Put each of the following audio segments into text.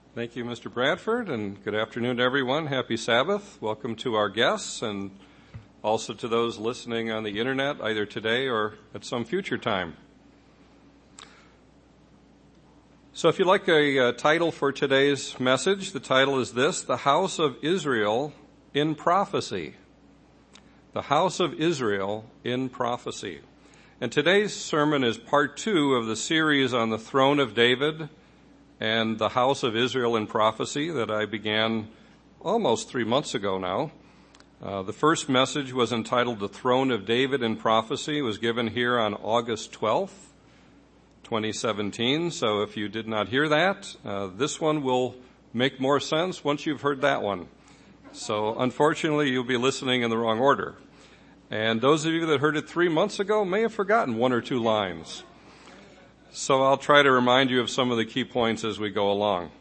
Thank you, Mr. Bradford, and good afternoon to everyone. Happy Sabbath. Welcome to our guests and also to those listening on the internet, either today or at some future time. So if you'd like a title for today's message, the title is this: The House of Israel in Prophecy. The House of Israel in Prophecy. And today's sermon is part 2 of the series on the throne of David and the House of Israel in Prophecy that I began almost 3 months ago now. The first message was entitled The Throne of David in Prophecy. It was given here on August 12th, 2017. So if you did not hear that, this one will make more sense once you've heard that one. So unfortunately, you'll be listening in the wrong order. And those of you that heard it 3 months ago may have forgotten 1 or 2 lines. So I'll try to remind you of some of the key points as we go along.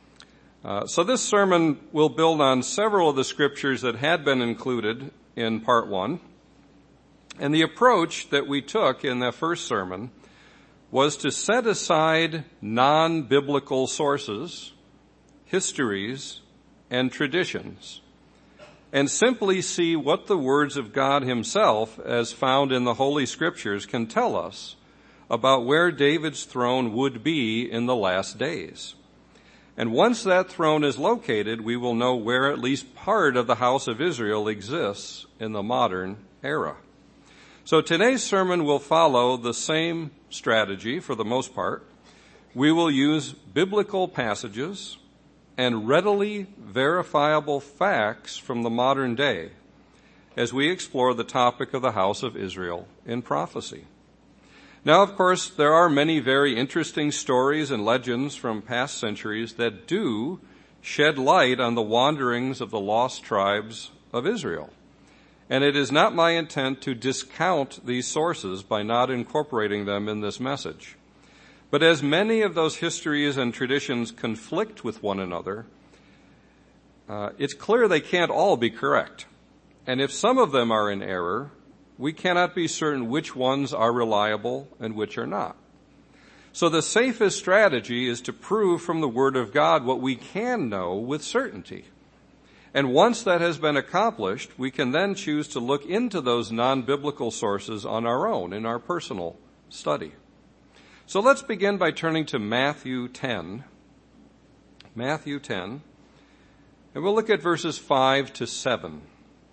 So this sermon will build on several of the scriptures that had been included in part 1. And the approach that we took in that first sermon was to set aside non-biblical sources, histories, and traditions, and simply see what the words of God himself, as found in the Holy Scriptures, can tell us about where David's throne would be in the last days. And once that throne is located, we will know where at least part of the house of Israel exists in the modern era. So today's sermon will follow the same strategy for the most part. We will use biblical passages and readily verifiable facts from the modern day as we explore the topic of the house of Israel in prophecy. Now, of course, there are many very interesting stories and legends from past centuries that do shed light on the wanderings of the lost tribes of Israel. And it is not my intent to discount these sources by not incorporating them in this message. But as many of those histories and traditions conflict with one another, it's clear they can't all be correct. And if some of them are in error, we cannot be certain which ones are reliable and which are not. So the safest strategy is to prove from the Word of God what we can know with certainty. And once that has been accomplished, we can then choose to look into those non-biblical sources on our own in our personal study. So let's begin by turning to Matthew 10. Matthew 10. And we'll look at verses 5 to 7.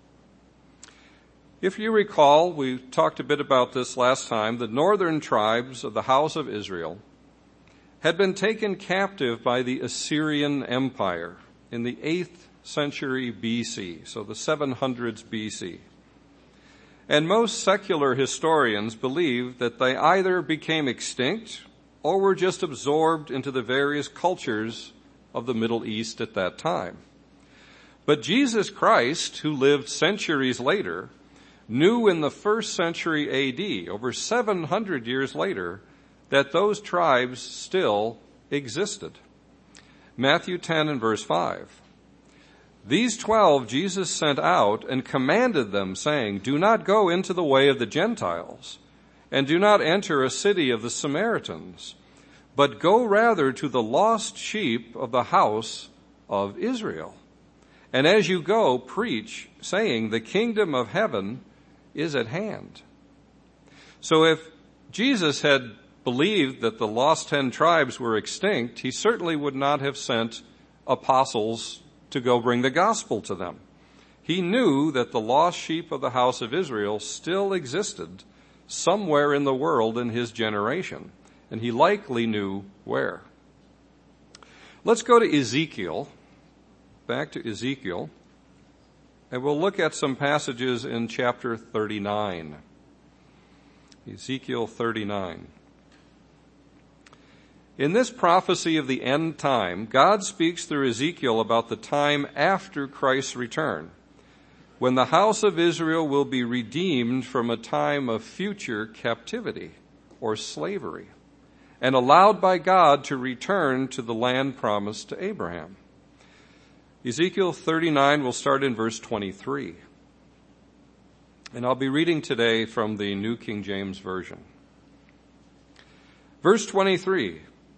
If you recall, we talked a bit about this last time, the northern tribes of the house of Israel had been taken captive by the Assyrian Empire in the 8th century BC, so the 700s BC. And most secular historians believe that they either became extinct or were just absorbed into the various cultures of the Middle East at that time. But Jesus Christ, who lived centuries later, knew in the 1st century AD, over 700 years later, that those tribes still existed. Matthew 10 and verse 5. These 12 Jesus sent out and commanded them, saying, Do not go into the way of the Gentiles, and do not enter a city of the Samaritans, but go rather to the lost sheep of the house of Israel. And as you go, preach, saying, The kingdom of heaven is at hand. So if Jesus had believed that the lost 10 tribes were extinct, he certainly would not have sent apostles to go bring the gospel to them. He knew that the lost sheep of the house of Israel still existed somewhere in the world in his generation, and he likely knew where. Let's go to Ezekiel, back to Ezekiel. And we'll look at some passages in chapter 39. Ezekiel 39. In this prophecy of the end time, God speaks through Ezekiel about the time after Christ's return, when the house of Israel will be redeemed from a time of future captivity or slavery, and allowed by God to return to the land promised to Abraham. Ezekiel 39 will start in verse 23. And I'll be reading today from the New King James Version. Verse 23,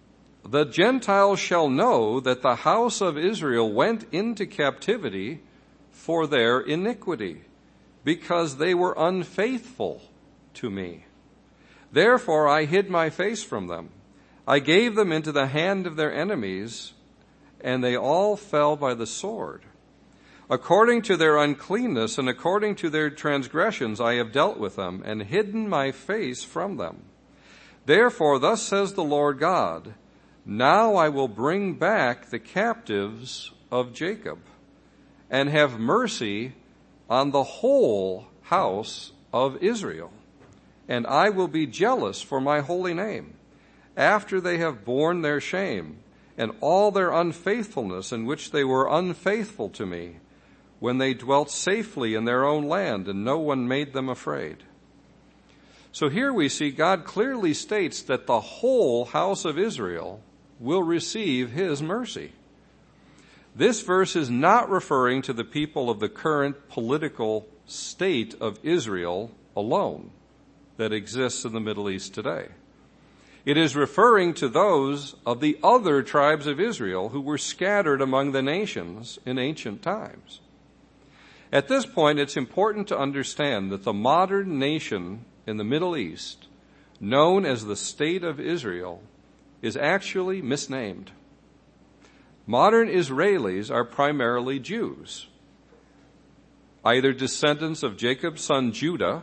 the Gentiles shall know that the house of Israel went into captivity for their iniquity, because they were unfaithful to me. Therefore I hid my face from them. I gave them into the hand of their enemies, and they all fell by the sword. According to their uncleanness and according to their transgressions I have dealt with them, and hidden my face from them. Therefore thus says the Lord God, now I will bring back the captives of Jacob, and have mercy on the whole house of Israel. And I will be jealous for my holy name, after they have borne their shame, and all their unfaithfulness in which they were unfaithful to me, when they dwelt safely in their own land, and no one made them afraid. So here we see God clearly states that the whole house of Israel will receive his mercy. This verse is not referring to the people of the current political state of Israel alone that exists in the Middle East today. It is referring to those of the other tribes of Israel who were scattered among the nations in ancient times. At this point, it's important to understand that the modern nation in the Middle East, known as the State of Israel, is actually misnamed. Modern Israelis are primarily Jews, either descendants of Jacob's son Judah,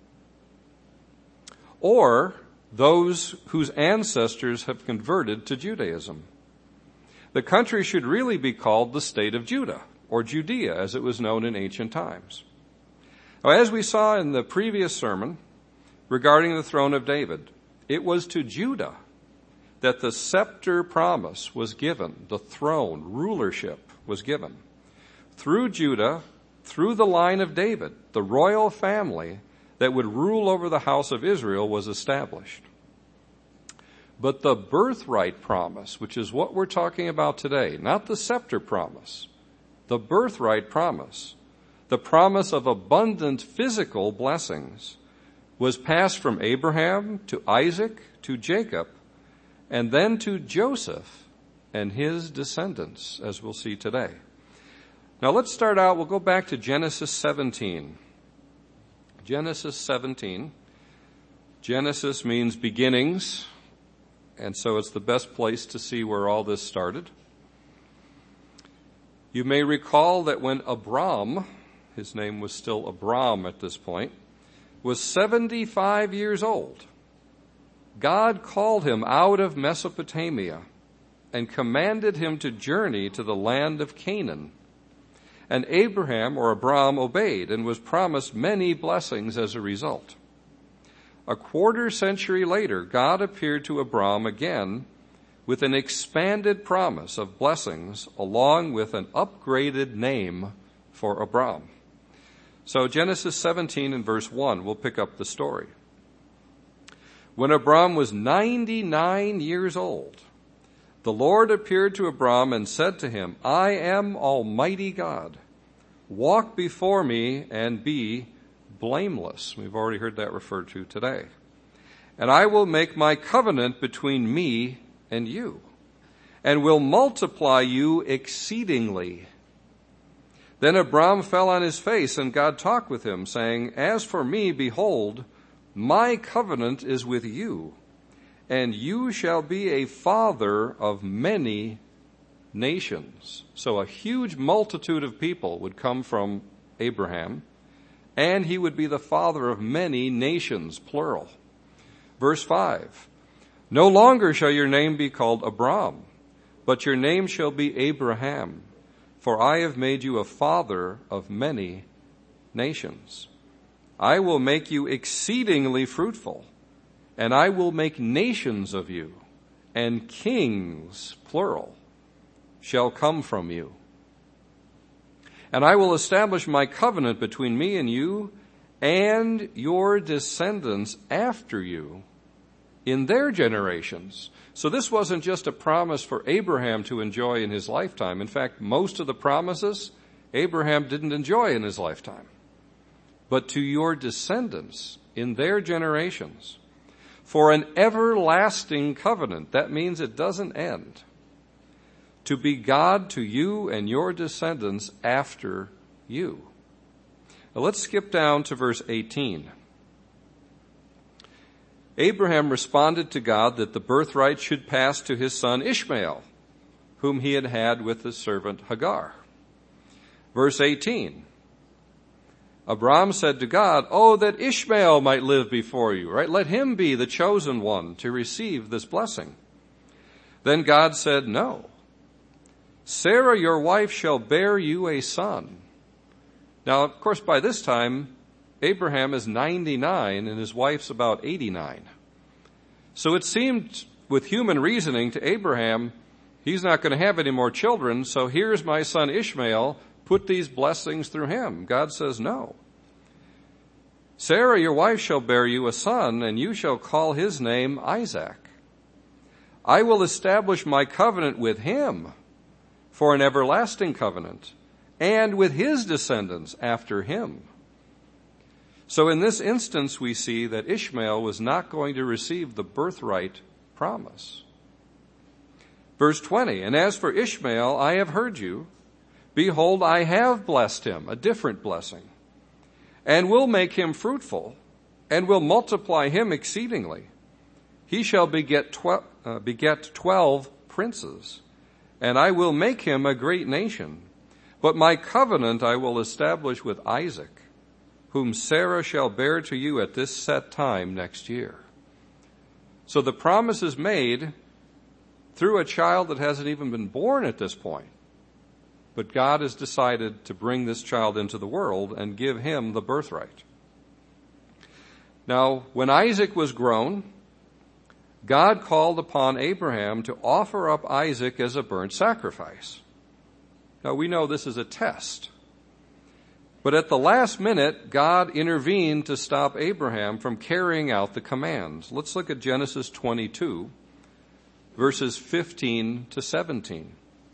or those whose ancestors have converted to Judaism. The country should really be called the State of Judah, or Judea, as it was known in ancient times. Now, as we saw in the previous sermon regarding the throne of David, it was to Judah that the scepter promise was given, the throne, rulership was given. Through Judah, through the line of David, the royal family that would rule over the house of Israel was established. But the birthright promise, which is what we're talking about today, not the scepter promise, the birthright promise, the promise of abundant physical blessings, was passed from Abraham to Isaac to Jacob, and then to Joseph and his descendants, as we'll see today. Now let's start out, we'll go back to Genesis 17. Genesis 17. Genesis means beginnings, and so it's the best place to see where all this started. You may recall that when Abram, his name was still Abram at this point, was 75 years old, God called him out of Mesopotamia and commanded him to journey to the land of Canaan. And Abraham, or Abram, obeyed and was promised many blessings as a result. A quarter century later, God appeared to Abram again with an expanded promise of blessings along with an upgraded name for Abram. So Genesis 17 and verse 1, we'll pick up the story. When Abram was 99 years old, the Lord appeared to Abram and said to him, I am Almighty God. Walk before me and be blameless. We've already heard that referred to today. And I will make my covenant between me and you, and will multiply you exceedingly. Then Abram fell on his face, and God talked with him, saying, As for me, behold, my covenant is with you, and you shall be a father of many nations. So a huge multitude of people would come from Abraham, and he would be the father of many nations, plural. Verse 5, No longer shall your name be called Abram, but your name shall be Abraham, for I have made you a father of many nations. I will make you exceedingly fruitful, and I will make nations of you, and kings, plural, shall come from you. And I will establish my covenant between me and you and your descendants after you in their generations. So this wasn't just a promise for Abraham to enjoy in his lifetime. In fact, most of the promises Abraham didn't enjoy in his lifetime. But to your descendants in their generations. for an everlasting covenant. That means it doesn't end. To be God to you and your descendants after you. Now let's skip down to verse 18. Abraham responded to God that the birthright should pass to his son Ishmael, whom he had had with his servant Hagar. Verse 18. Abram said to God, "Oh, that Ishmael might live before you," right? "Let him be the chosen one to receive this blessing." Then God said, "No. Sarah, your wife, shall bear you a son." Now, of course, by this time, Abraham is 99 and his wife's about 89. So it seemed, with human reasoning, to Abraham, he's not going to have any more children, so here's my son Ishmael, put these blessings through him. God says, "No. Sarah, your wife, shall bear you a son, and you shall call his name Isaac. I will establish my covenant with him for an everlasting covenant, and with his descendants after him." So in this instance, we see that Ishmael was not going to receive the birthright promise. Verse 20, "And as for Ishmael, I have heard you. Behold, I have blessed him," a different blessing, "and will make him fruitful, and will multiply him exceedingly. He shall beget 12 princes, and I will make him a great nation. But my covenant I will establish with Isaac, whom Sarah shall bear to you at this set time next year." So the promise is made through a child that hasn't even been born at this point. But God has decided to bring this child into the world and give him the birthright. Now, when Isaac was grown, God called upon Abraham to offer up Isaac as a burnt sacrifice. Now, we know this is a test. But at the last minute, God intervened to stop Abraham from carrying out the commands. Let's look at Genesis 22, verses 15 to 17.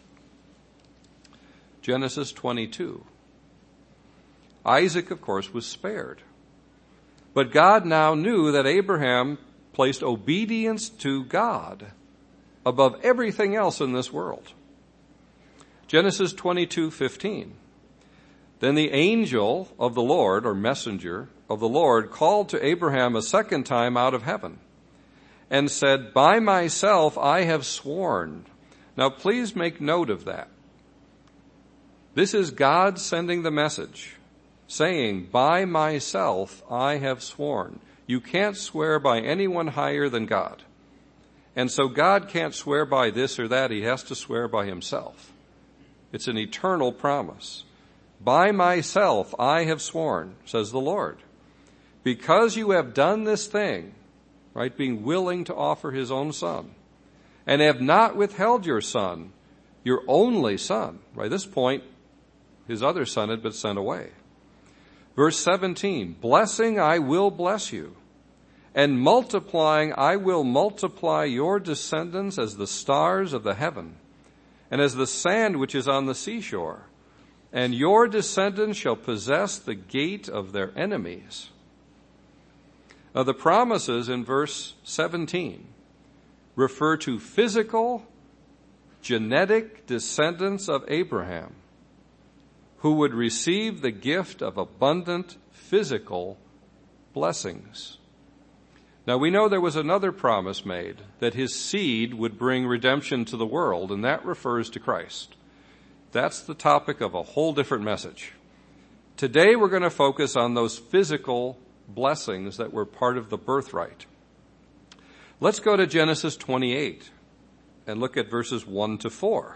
Genesis 22. Isaac, of course, was spared. But God now knew that Abraham placed obedience to God above everything else in this world. Genesis 22:15. Then the angel of the Lord, or messenger of the Lord, called to Abraham a second time out of heaven and said, "By myself I have sworn." Now please make note of that. This is God sending the message, saying, "By myself I have sworn." You can't swear by anyone higher than God. And so God can't swear by this or that. He has to swear by himself. It's an eternal promise. "By myself I have sworn," says the Lord, "because you have done this thing," right, being willing to offer his own son, "and have not withheld your son, your only son." By this point, his other son had been sent away. Verse 17, "Blessing I will bless you, and multiplying I will multiply your descendants as the stars of the heaven, and as the sand which is on the seashore. And your descendants shall possess the gate of their enemies." Now the promises in verse 17 refer to physical, genetic descendants of Abraham who would receive the gift of abundant physical blessings. Now we know there was another promise made, that his seed would bring redemption to the world, and that refers to Christ. That's the topic of a whole different message. Today we're going to focus on those physical blessings that were part of the birthright. Let's go to Genesis 28 and look at verses 1 to 4.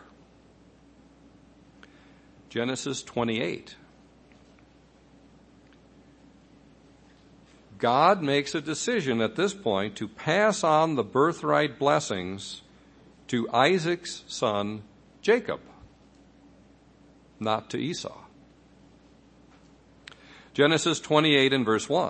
Genesis 28. God makes a decision at this point to pass on the birthright blessings to Isaac's son Jacob, not to Esau. Genesis 28 and verse 1.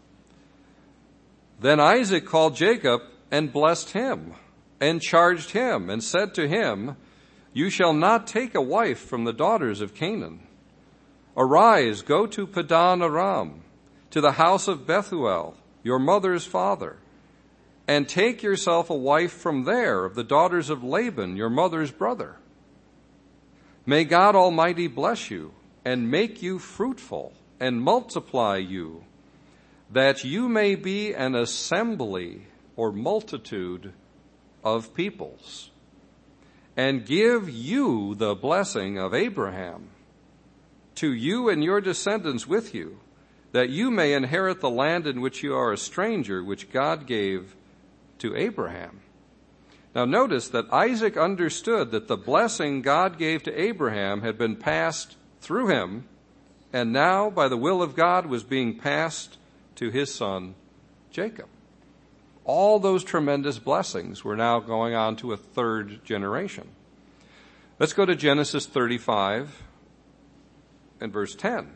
Then Isaac called Jacob and blessed him and charged him and said to him, "You shall not take a wife from the daughters of Canaan. Arise, go to Padan Aram, to the house of Bethuel, your mother's father, and take yourself a wife from there of the daughters of Laban, your mother's brother. May God Almighty bless you and make you fruitful and multiply you, that you may be an assembly or multitude of peoples, and give you the blessing of Abraham, to you and your descendants with you, that you may inherit the land in which you are a stranger, which God gave to Abraham. Now notice that Isaac understood that the blessing God gave to Abraham had been passed through him, and now, by the will of God, was being passed to his son, Jacob. All those tremendous blessings were now going on to a third generation. Let's go to Genesis 35 and verse 10.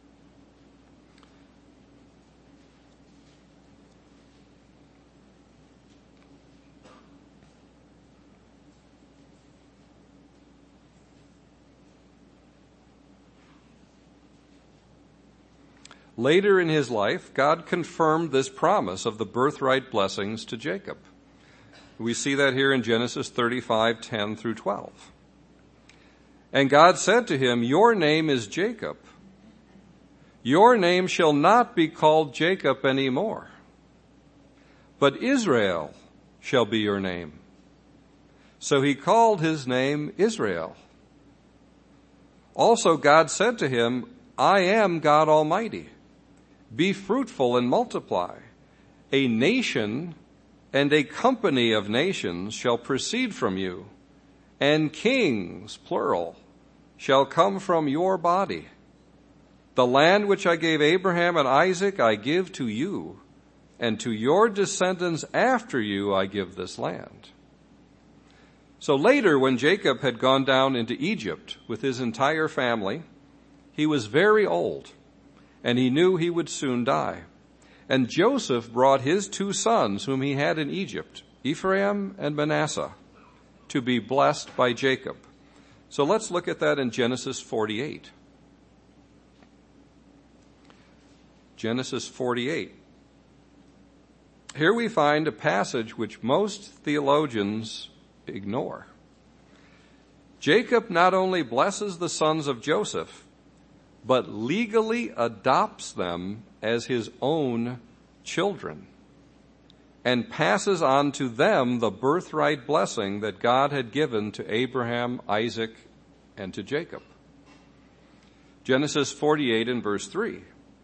Later in his life, God confirmed this promise of the birthright blessings to Jacob. We see that here in Genesis 35:10 through 12. And God said to him, your name is Jacob. Your name shall not be called Jacob anymore, but Israel shall be your name. So he called his name Israel. Also God said to him, I am God Almighty. Be fruitful and multiply. A nation and a company of nations shall proceed from you, and kings, plural, shall come from your body. The land which I gave Abraham and Isaac I give to you, and to your descendants after you I give this land. So later, when Jacob had gone down into Egypt with his entire family, he was very old, and he knew he would soon die. And Joseph brought his 2 sons whom he had in Egypt, Ephraim and Manasseh, to be blessed by Jacob. So let's look at that in Genesis 48. Genesis 48. Here we find a passage which most theologians ignore. Jacob not only blesses the sons of Joseph, but legally adopts them as his own children and passes on to them the birthright blessing that God had given to Abraham, Isaac, and to Jacob. Genesis 48 and verse 3.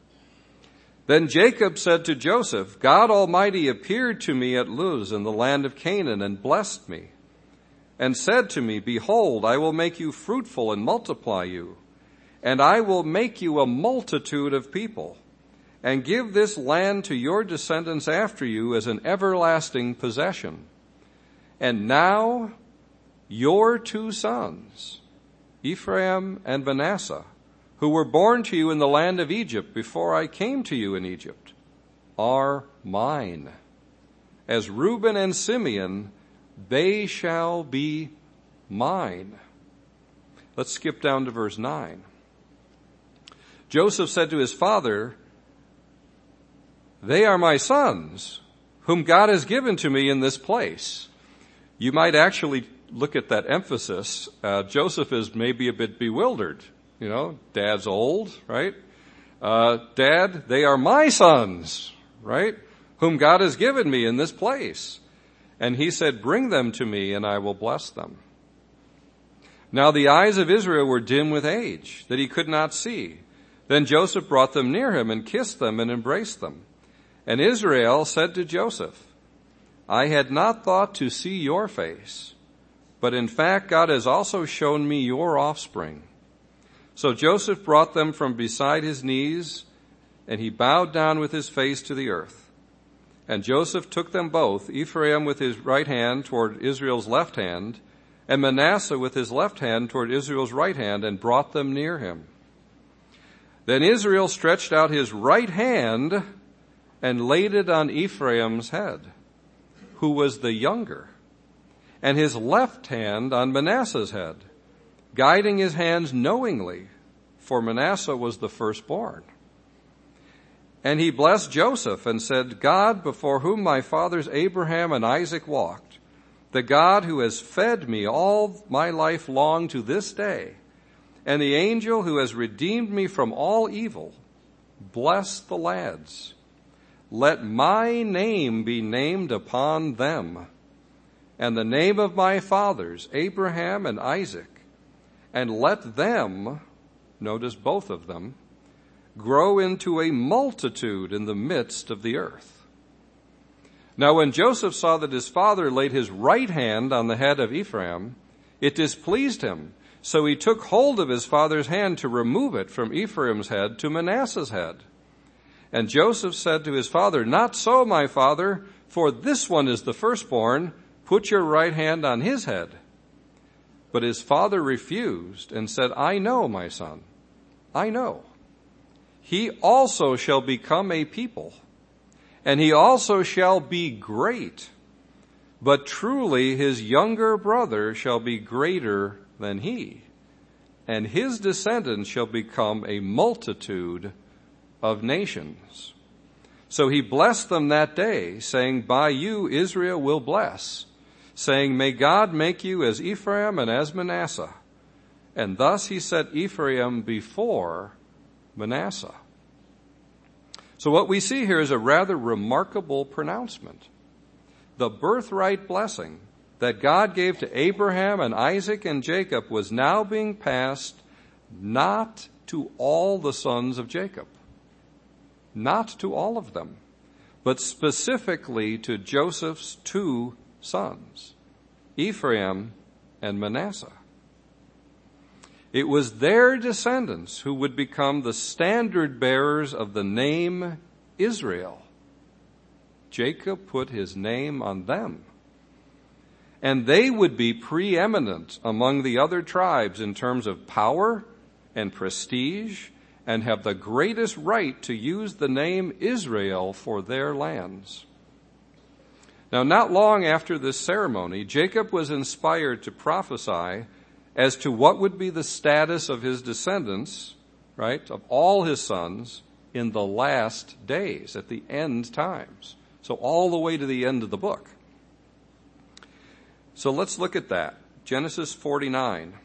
Then Jacob said to Joseph, God Almighty appeared to me at Luz in the land of Canaan and blessed me, and said to me, behold, I will make you fruitful and multiply you, and I will make you a multitude of people, and give this land to your descendants after you as an everlasting possession. And now your 2 sons, Ephraim and Manasseh, who were born to you in the land of Egypt before I came to you in Egypt, are mine. As Reuben and Simeon, they shall be mine. Let's skip down to verse 9. Joseph said to his father, they are my sons, whom God has given to me in this place. You might actually look at that emphasis. Joseph is maybe a bit bewildered. You know, Dad's old, right? Dad, they are my sons, right? Whom God has given me in this place. And he said, bring them to me and I will bless them. Now the eyes of Israel were dim with age, that he could not see. Then Joseph brought them near him and kissed them and embraced them. And Israel said to Joseph, I had not thought to see your face, but in fact God has also shown me your offspring. So Joseph brought them from beside his knees, and he bowed down with his face to the earth. And Joseph took them both, Ephraim with his right hand toward Israel's left hand, and Manasseh with his left hand toward Israel's right hand, and brought them near him. Then Israel stretched out his right hand and laid it on Ephraim's head, who was the younger, and his left hand on Manasseh's head, guiding his hands knowingly, for Manasseh was the firstborn. And he blessed Joseph and said, God, before whom my fathers Abraham and Isaac walked, the God who has fed me all my life long to this day, and the angel who has redeemed me from all evil, bless the lads. Let my name be named upon them, and the name of my fathers, Abraham and Isaac, and let them, notice both of them, grow into a multitude in the midst of the earth. Now when Joseph saw that his father laid his right hand on the head of Ephraim, it displeased him. So he took hold of his father's hand to remove it from Ephraim's head to Manasseh's head. And Joseph said to his father, Not so, my father, for this one is the firstborn. Put your right hand on his head. But his father refused and said, I know, my son, I know. He also shall become a people, and he also shall be great. But truly his younger brother shall be greater than he, and his descendants shall become a multitude of nations. So he blessed them that day, saying, By you Israel will bless, saying, May God make you as Ephraim and as Manasseh. And thus he set Ephraim before Manasseh. So what we see here is a rather remarkable pronouncement. The birthright blessing that God gave to Abraham and Isaac and Jacob was now being passed not to all the sons of Jacob, not to all of them, but specifically to Joseph's two sons, Ephraim and Manasseh. It was their descendants who would become the standard bearers of the name Israel. Jacob put his name on them. And they would be preeminent among the other tribes in terms of power and prestige, and have the greatest right to use the name Israel for their lands. Now, not long after this ceremony, Jacob was inspired to prophesy as to what would be the status of his descendants, right, of all his sons in the last days, at the end times. So all the way to the end of the book. So let's look at that. Genesis 49.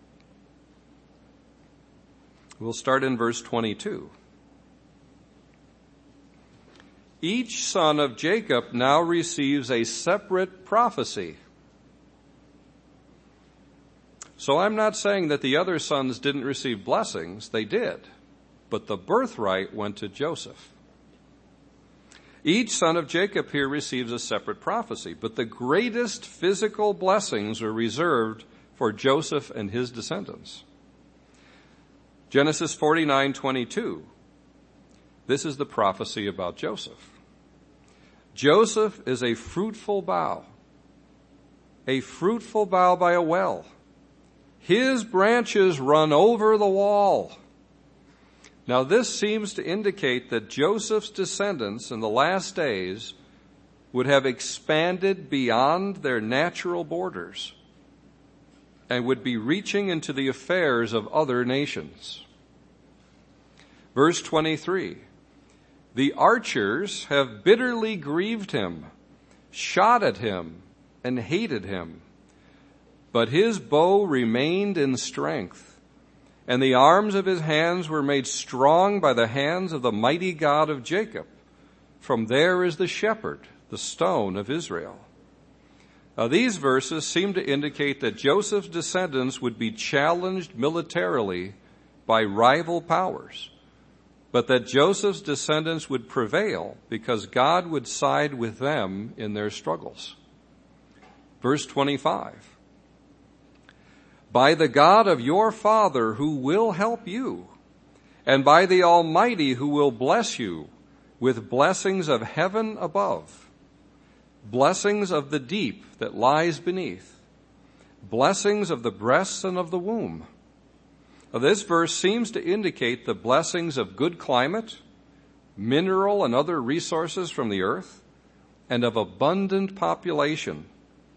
We'll start in verse 22. Each son of Jacob now receives a separate prophecy. So I'm not saying that the other sons didn't receive blessings. They did. But the birthright went to Joseph. Each son of Jacob here receives a separate prophecy, but the greatest physical blessings are reserved for Joseph and his descendants. Genesis 49:22. This is the prophecy about Joseph. Joseph is a fruitful bough by a well. His branches run over the wall. Now this seems to indicate that Joseph's descendants in the last days would have expanded beyond their natural borders and would be reaching into the affairs of other nations. Verse 23, the archers have bitterly grieved him, shot at him, and hated him. But his bow remained in strength, and the arms of his hands were made strong by the hands of the mighty God of Jacob. From there is the shepherd, the stone of Israel. Now, these verses seem to indicate that Joseph's descendants would be challenged militarily by rival powers, but that Joseph's descendants would prevail because God would side with them in their struggles. Verse 25. By the God of your father who will help you, and by the Almighty who will bless you with blessings of heaven above, blessings of the deep that lies beneath, blessings of the breasts and of the womb. Now, this verse seems to indicate the blessings of good climate, mineral and other resources from the earth, and of abundant population.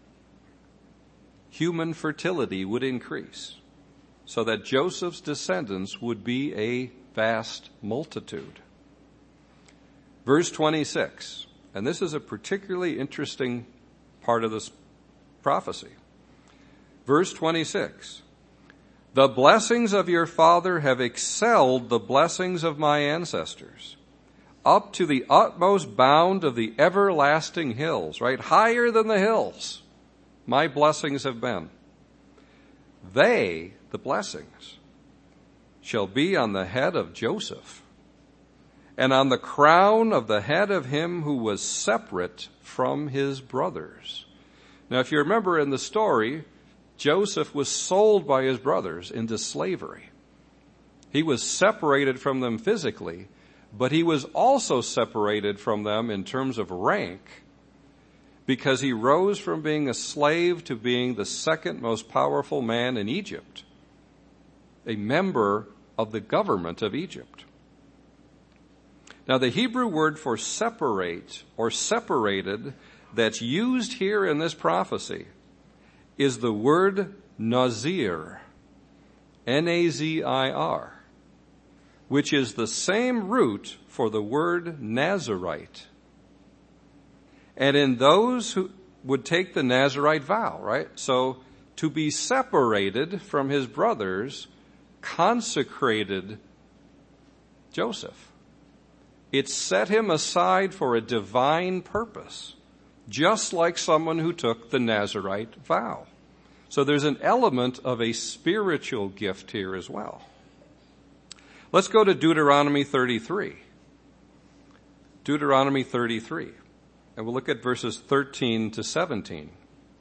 Human fertility would increase so that Joseph's descendants would be a vast multitude. Verse 26, and this is a particularly interesting part of this prophecy. Verse 26, the blessings of your father have excelled the blessings of my ancestors, up to the utmost bound of the everlasting hills, right? Higher than the hills, my blessings have been. They, the blessings, shall be on the head of Joseph, and on the crown of the head of him who was separate from his brothers. Now, if you remember in the story, Joseph was sold by his brothers into slavery. He was separated from them physically, but he was also separated from them in terms of rank, because he rose from being a slave to being the second most powerful man in Egypt, a member of the government of Egypt. Now, the Hebrew word for separate or separated that's used here in this prophecy is the word Nazir, N-A-Z-I-R, which is the same root for the word Nazarite. And in those who would take the Nazarite vow, right? So to be separated from his brothers consecrated Joseph. It set him aside for a divine purpose, just like someone who took the Nazarite vow. So there's an element of a spiritual gift here as well. Let's go to Deuteronomy 33. Deuteronomy 33. And we'll look at verses 13 to 17.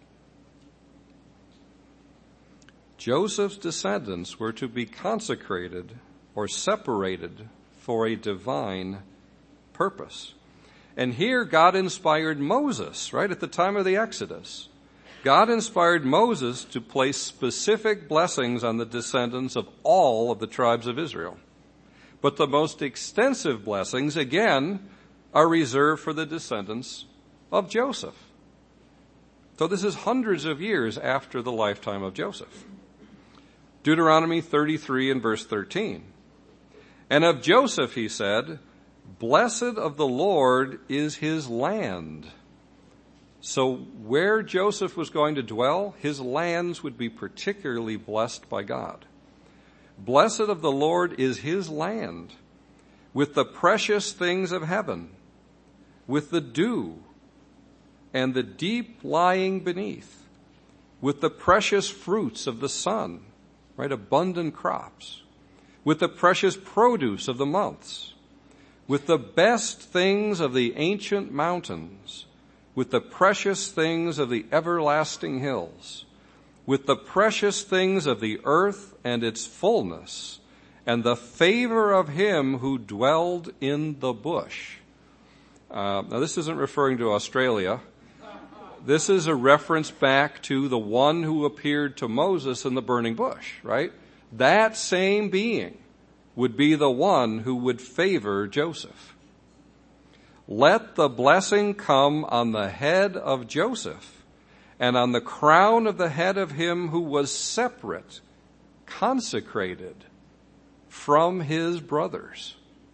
Joseph's descendants were to be consecrated or separated for a divine purpose. And here God inspired Moses, right, at the time of the Exodus. God inspired Moses to place specific blessings on the descendants of all of the tribes of Israel. But the most extensive blessings, again, are reserved for the descendants of Joseph. So this is hundreds of years after the lifetime of Joseph. Deuteronomy 33 and verse 13. And of Joseph he said, blessed of the Lord is his land. So where Joseph was going to dwell, his lands would be particularly blessed by God. Blessed of the Lord is his land, with the precious things of heaven, with the dew and the deep lying beneath, with the precious fruits of the sun, right, abundant crops, with the precious produce of the months, with the best things of the ancient mountains, with the precious things of the everlasting hills, with the precious things of the earth and its fullness, and the favor of him who dwelled in the bush. Now this isn't referring to Australia. This is a reference back to the one who appeared to Moses in the burning bush, right? That same being would be the one who would favor Joseph. Let the blessing come on the head of Joseph and on the crown of the head of him who was separate, consecrated from his brothers.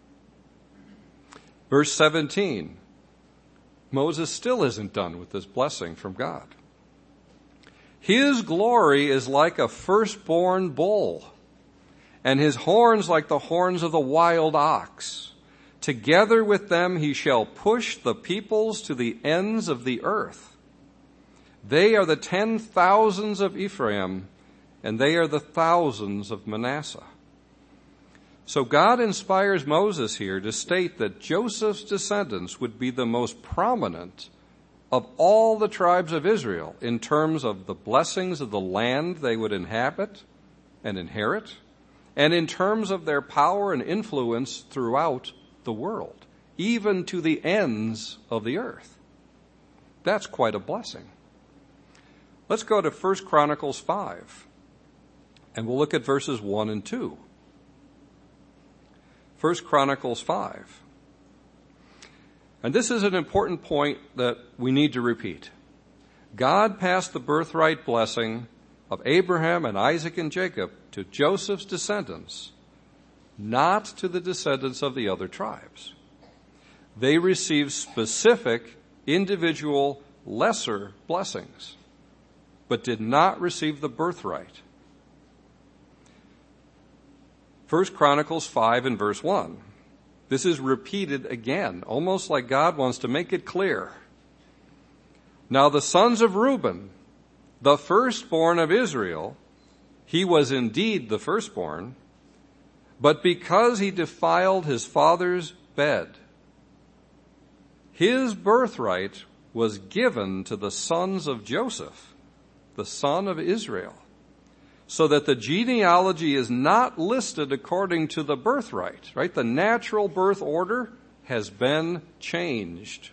Verse 17. Moses still isn't done with this blessing from God. His glory is like a firstborn bull, and his horns like the horns of the wild ox. Together with them he shall push the peoples to the ends of the earth. They are the 10,000s of Ephraim, and they are the thousands of Manasseh. So God inspires Moses here to state that Joseph's descendants would be the most prominent of all the tribes of Israel in terms of the blessings of the land they would inhabit and inherit, and in terms of their power and influence throughout the world, even to the ends of the earth. That's quite a blessing. Let's go to 1 Chronicles 5, and we'll look at verses 1 and 2. 1 Chronicles 5. And this is an important point that we need to repeat. God passed the birthright blessing of Abraham and Isaac and Jacob to Joseph's descendants, not to the descendants of the other tribes. They received specific, individual, lesser blessings, but did not receive the birthright. 1 Chronicles 5 and verse 1. This is repeated again, almost like God wants to make it clear. Now the sons of Reuben, the firstborn of Israel, he was indeed the firstborn, but because he defiled his father's bed, his birthright was given to the sons of Joseph, the son of Israel, so that the genealogy is not listed according to the birthright, right? The natural birth order has been changed.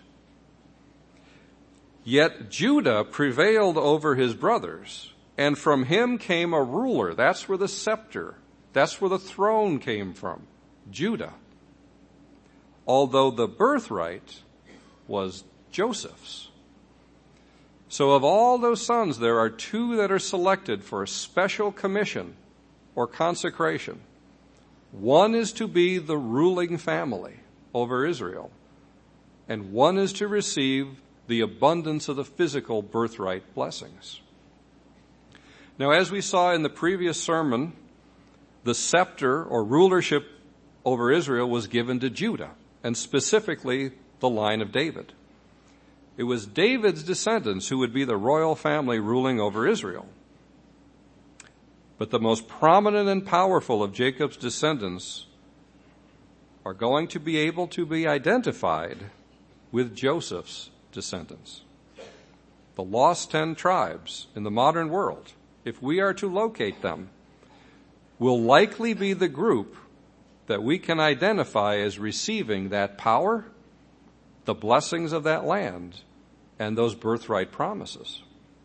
Yet Judah prevailed over his brothers, and from him came a ruler. That's where the scepter, that's where the throne came from, Judah. Although the birthright was Joseph's. So of all those sons, there are two that are selected for a special commission or consecration. One is to be the ruling family over Israel, and one is to receive the abundance of the physical birthright blessings. Now, as we saw in the previous sermon, the scepter or rulership over Israel was given to Judah, and specifically the line of David. It was David's descendants who would be the royal family ruling over Israel. But the most prominent and powerful of Jacob's descendants are going to be able to be identified with Joseph's descendants. The lost 10 tribes in the modern world, if we are to locate them, will likely be the group that we can identify as receiving that power, the blessings of that land, and those birthright promises.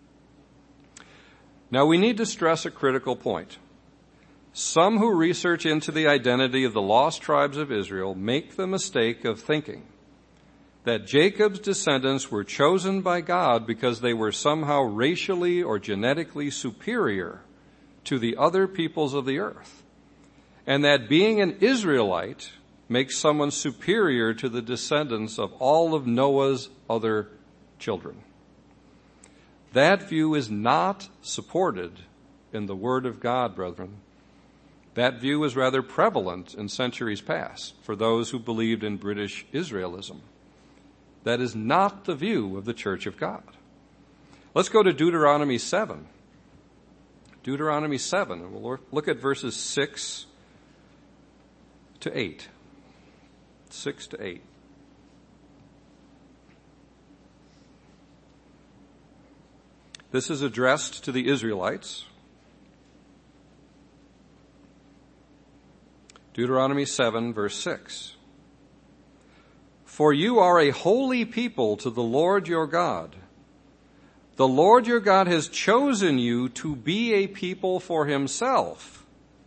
Now we need to stress a critical point. Some who research into the identity of the lost tribes of Israel make the mistake of thinking that Jacob's descendants were chosen by God because they were somehow racially or genetically superior to the other peoples of the earth, and that being an Israelite makes someone superior to the descendants of all of Noah's other children. That view is not supported in the Word of God, brethren. That view is rather prevalent in centuries past for those who believed in British Israelism. That is not the view of the Church of God. Let's go to Deuteronomy 7. Deuteronomy 7, and we'll look at verses 6 to 8. 6 to 8. This is addressed to the Israelites. Deuteronomy 7, verse 6. For you are a holy people to the Lord your God. The Lord your God has chosen you to be a people for himself,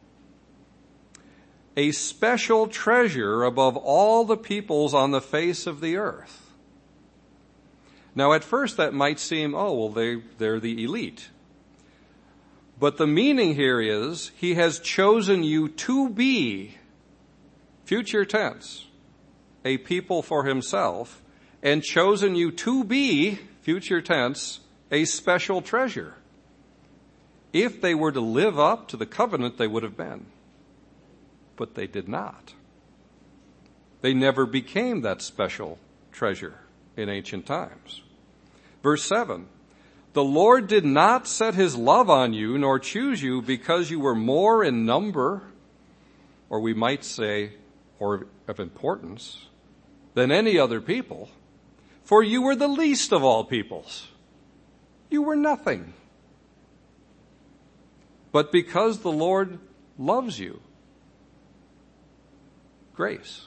a special treasure above all the peoples on the face of the earth. Now, at first that might seem, they're the elite. But the meaning here is, he has chosen you to be, future tense, a people for himself, and chosen you to be, future tense, a special treasure. If they were to live up to the covenant, they would have been. But they did not. They never became that special treasure in ancient times. Verse 7, the Lord did not set his love on you, nor choose you because you were more in number, or we might say, or of importance, than any other people, for you were the least of all peoples. You were nothing. But because the Lord loves you, grace.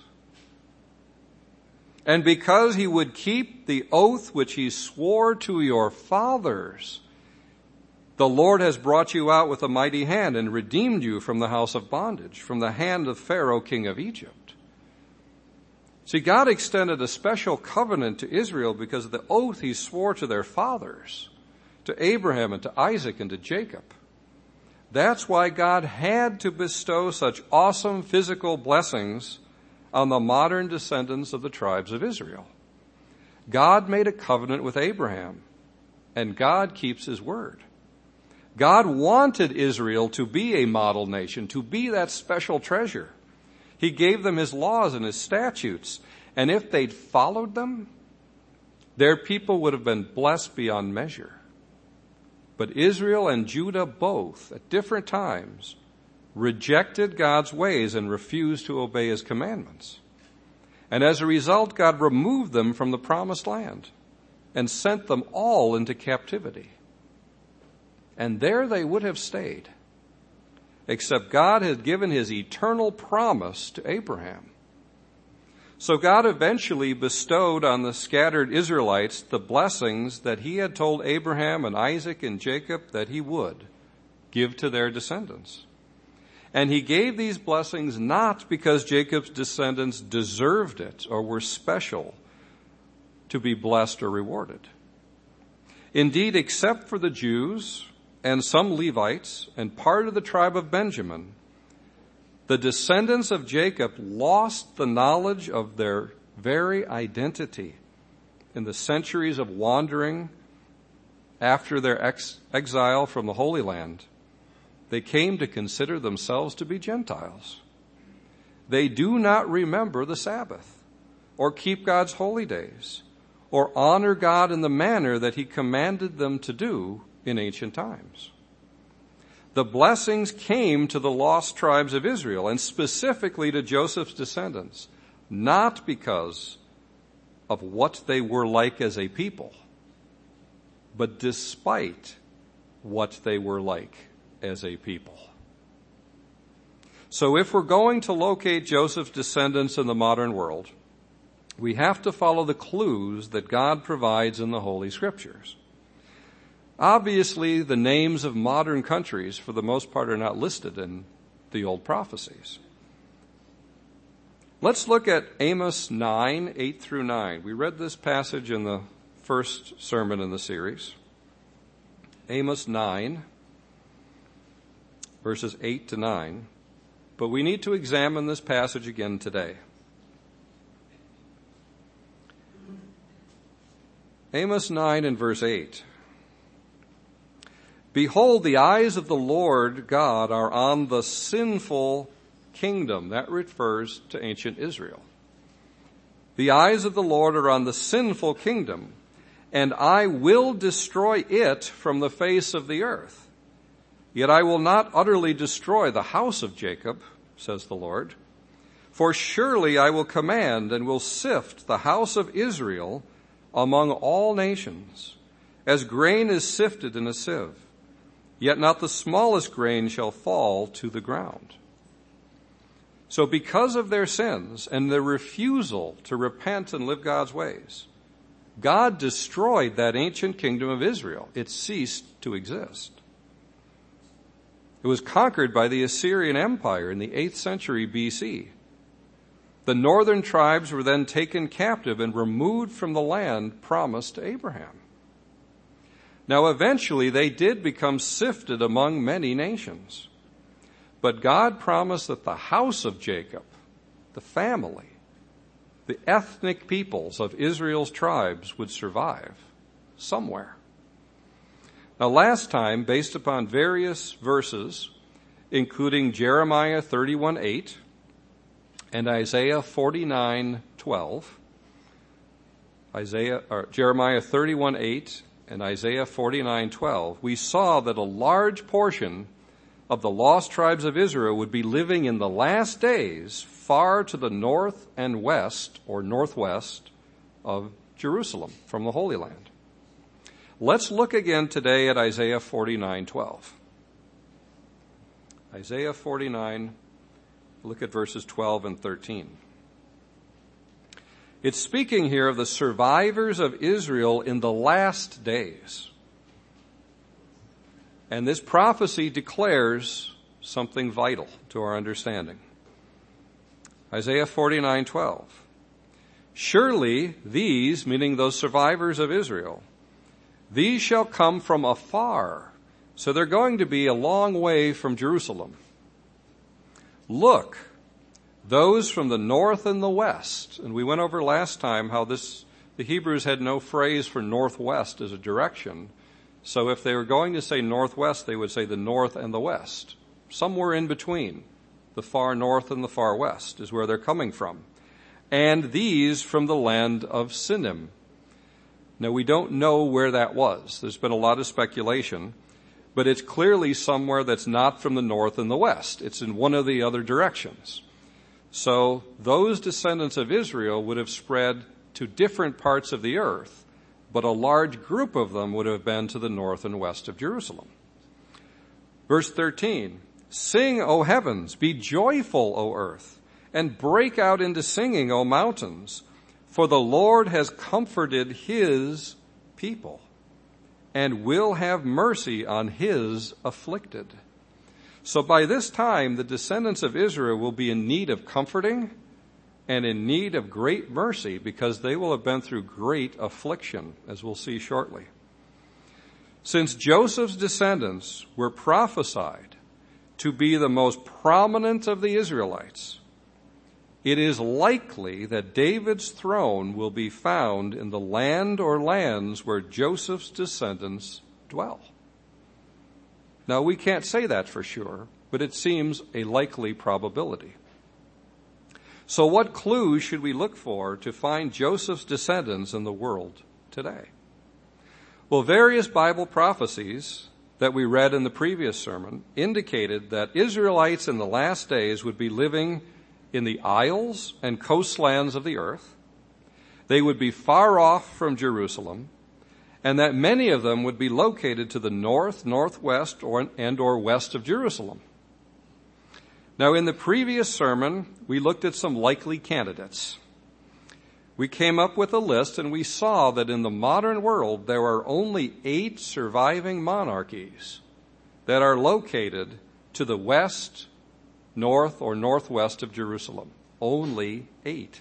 And because he would keep the oath which he swore to your fathers, the Lord has brought you out with a mighty hand and redeemed you from the house of bondage, from the hand of Pharaoh, king of Egypt. See, God extended a special covenant to Israel because of the oath he swore to their fathers, to Abraham and to Isaac and to Jacob. That's why God had to bestow such awesome physical blessings on the modern descendants of the tribes of Israel. God made a covenant with Abraham, and God keeps his word. God wanted Israel to be a model nation, to be that special treasure. He gave them his laws and his statutes, and if they'd followed them, their people would have been blessed beyond measure. But Israel and Judah both, at different times, rejected God's ways and refused to obey his commandments. And as a result, God removed them from the promised land and sent them all into captivity. And there they would have stayed, except God had given his eternal promise to Abraham. So God eventually bestowed on the scattered Israelites the blessings that he had told Abraham and Isaac and Jacob that he would give to their descendants. And he gave these blessings not because Jacob's descendants deserved it or were special to be blessed or rewarded. Indeed, except for the Jews and some Levites and part of the tribe of Benjamin, the descendants of Jacob lost the knowledge of their very identity in the centuries of wandering after their exile from the Holy Land. They came to consider themselves to be Gentiles. They do not remember the Sabbath or keep God's holy days or honor God in the manner that he commanded them to do in ancient times. The blessings came to the lost tribes of Israel, and specifically to Joseph's descendants, not because of what they were like as a people, but despite what they were like as a people. So if we're going to locate Joseph's descendants in the modern world, we have to follow the clues that God provides in the Holy Scriptures. Obviously, the names of modern countries, for the most part, are not listed in the old prophecies. Let's look at Amos 9, 8 through 9. We read this passage in the first sermon in the series. Amos 9, verses 8 to 9. But we need to examine this passage again today. Amos 9 and verse 8. Behold, the eyes of the Lord God are on the sinful kingdom. That refers to ancient Israel. The eyes of the Lord are on the sinful kingdom, and I will destroy it from the face of the earth. Yet I will not utterly destroy the house of Jacob, says the Lord. For surely I will command and will sift the house of Israel among all nations, as grain is sifted in a sieve. Yet not the smallest grain shall fall to the ground. So because of their sins and their refusal to repent and live God's ways, God destroyed that ancient kingdom of Israel. It ceased to exist. It was conquered by the Assyrian Empire in the 8th century BC. The northern tribes were then taken captive and removed from the land promised to Abraham. Now, eventually, they did become sifted among many nations. But God promised that the house of Jacob, the family, the ethnic peoples of Israel's tribes would survive somewhere. Now, last time, based upon various verses, including Jeremiah 31:8 and Isaiah 49:12, Jeremiah 31:8 and Isaiah 49:12, we saw that a large portion of the lost tribes of Israel would be living in the last days far to the north and west or northwest of Jerusalem from the Holy Land. Let's look again today at Isaiah 49:12. Isaiah 49, look at verses 12 and 13. It's speaking here of the survivors of Israel in the last days. And this prophecy declares something vital to our understanding. Isaiah 49:12. Surely these, meaning those survivors of Israel, these shall come from afar. So they're going to be a long way from Jerusalem. Look, those from the north and the west. And we went over last time how the Hebrews had no phrase for northwest as a direction. So if they were going to say northwest, they would say the north and the west. Somewhere in between, the far north and the far west is where they're coming from. And these from the land of Sinim. Now we don't know where that was. There's been a lot of speculation, but it's clearly somewhere that's not from the north and the west. It's in one of the other directions. So those descendants of Israel would have spread to different parts of the earth, but a large group of them would have been to the north and west of Jerusalem. Verse 13, sing, O heavens, be joyful, O earth, and break out into singing, O mountains, for the Lord has comforted his people and will have mercy on his afflicted. So by this time, the descendants of Israel will be in need of comforting and in need of great mercy because they will have been through great affliction, as we'll see shortly. Since Joseph's descendants were prophesied to be the most prominent of the Israelites, it is likely that David's throne will be found in the land or lands where Joseph's descendants dwell. Now, we can't say that for sure, but it seems a likely probability. So what clues should we look for to find Joseph's descendants in the world today? Well, various Bible prophecies that we read in the previous sermon indicated that Israelites in the last days would be living in the isles and coastlands of the earth. They would be far off from Jerusalem, and that many of them would be located to the north, northwest, or west of Jerusalem. Now, in the previous sermon, we looked at some likely candidates. We came up with a list, and we saw that in the modern world, there are only 8 surviving monarchies that are located to the west, north, or northwest of Jerusalem. Only 8.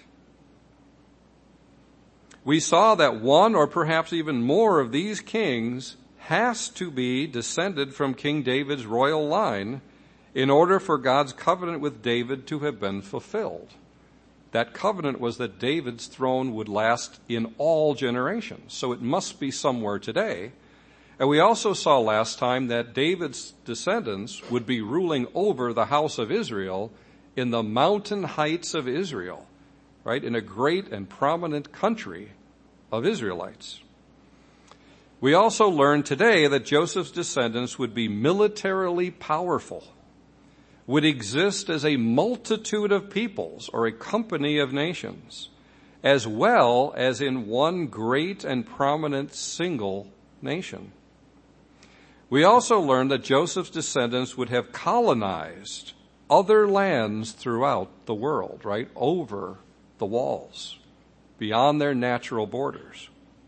We saw that one or perhaps even more of these kings has to be descended from King David's royal line in order for God's covenant with David to have been fulfilled. That covenant was that David's throne would last in all generations, so it must be somewhere today. And we also saw last time that David's descendants would be ruling over the house of Israel in the mountain heights of Israel, right, in a great and prominent country of Israelites. We also learned today that Joseph's descendants would be militarily powerful, would exist as a multitude of peoples or a company of nations, as well as in one great and prominent single nation. We also learned that Joseph's descendants would have colonized other lands throughout the world, right, over the walls, beyond their natural borders.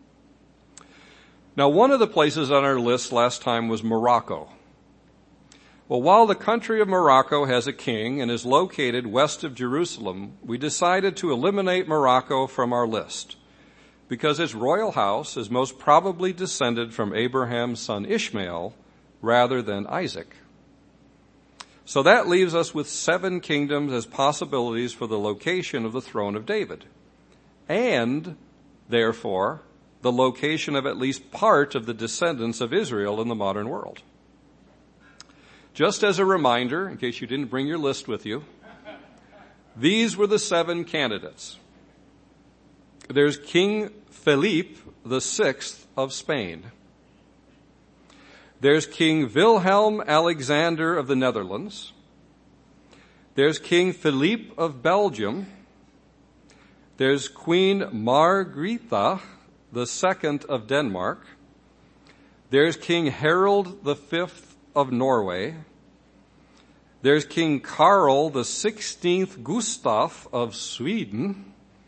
Now, one of the places on our list last time was Morocco. Well, while the country of Morocco has a king and is located west of Jerusalem, we decided to eliminate Morocco from our list because its royal house is most probably descended from Abraham's son Ishmael rather than Isaac. So that leaves us with 7 kingdoms as possibilities for the location of the throne of David, and therefore the location of at least part of the descendants of Israel in the modern world. Just as a reminder, in case you didn't bring your list with you, these were the 7 candidates. There's King Philippe VI of Spain. There's King Wilhelm Alexander of the Netherlands. There's King Philippe of Belgium. There's Queen Margrethe II of Denmark. There's King Harold V of Norway. There's King Carl XVI Gustaf of Sweden.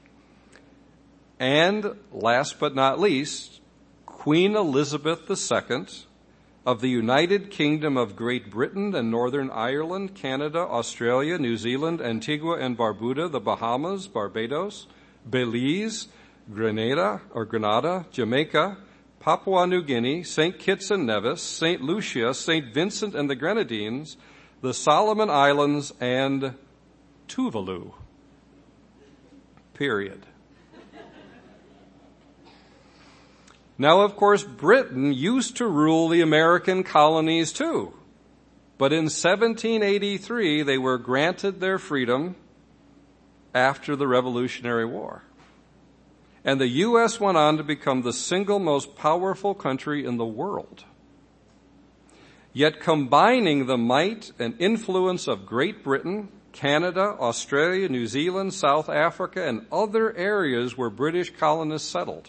And last but not least, Queen Elizabeth II of the United Kingdom of Great Britain and Northern Ireland, Canada, Australia, New Zealand, Antigua and Barbuda, the Bahamas, Barbados, Belize, Grenada, Jamaica, Papua New Guinea, St. Kitts and Nevis, St. Lucia, St. Vincent and the Grenadines, the Solomon Islands, and Tuvalu. Period. Now, of course, Britain used to rule the American colonies too. But in 1783, they were granted their freedom after the Revolutionary War. And the U.S. went on to become the single most powerful country in the world. Yet combining the might and influence of Great Britain, Canada, Australia, New Zealand, South Africa, and other areas where British colonists settled,